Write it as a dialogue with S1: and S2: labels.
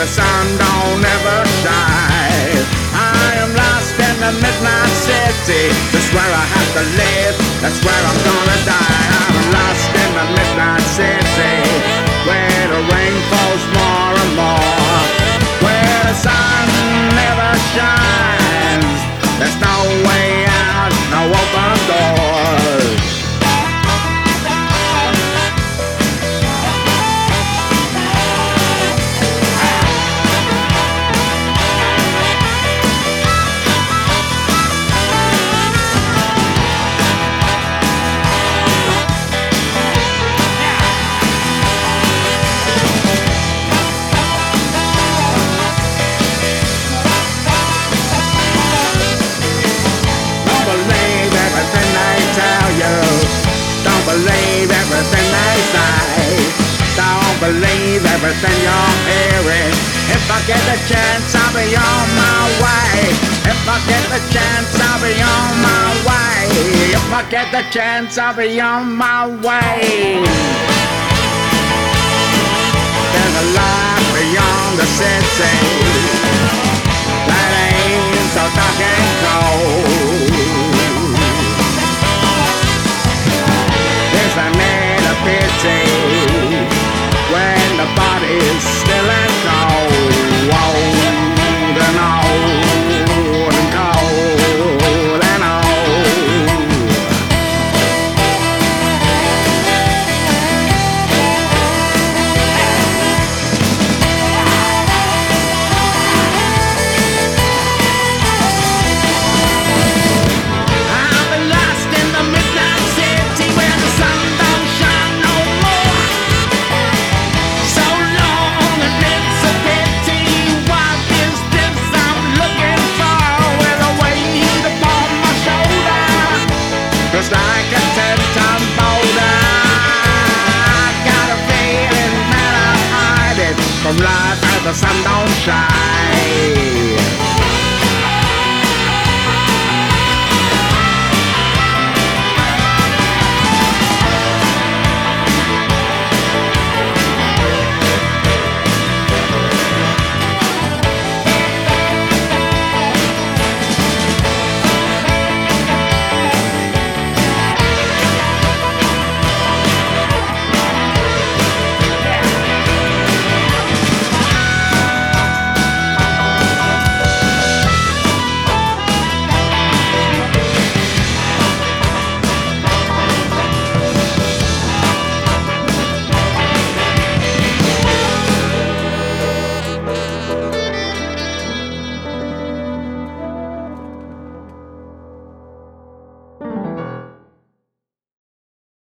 S1: the sun don't ever shine. I am lost in the midnight city. That's where I have to live, that's where I'm gonna die. I'm lost in the midnight city, where the rain falls more and more, where the sun never shines. There's no way out, no open doors. Don't believe everything they say. Don't believe everything you're hearing. If I get the chance, I'll be on my way. If I get the chance, I'll be on my way. If I get the chance, I'll be on my way. There's a life beyond the city that ain't so dark and cold. I made a pity when the body's still and cold, old and old and cold and I've been lost in the midnight city where the sun don't shine no more. So long and it's a pity. What is this I'm looking for? With a weight upon my shoulder, just like a 10-ton boulder. I got a feeling that I'm hiding from life as the sun don't shine.